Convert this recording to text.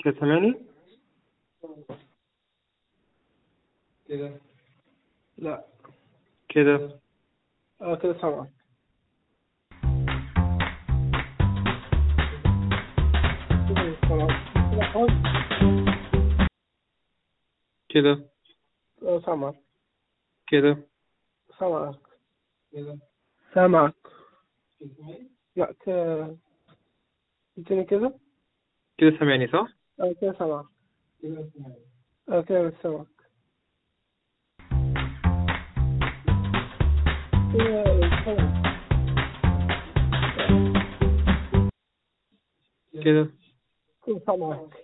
كده سامعني؟ كده. لا. كده كده سامعك. كده سامعك. كده خلاص. كده سامعك. كده سامعك. كده سامعك. لا كده. اديني كده. كده سامعني صح؟ كده سامعك. كده سامعك. كده مش سامعك. كده سامعك. كده كده سامعك.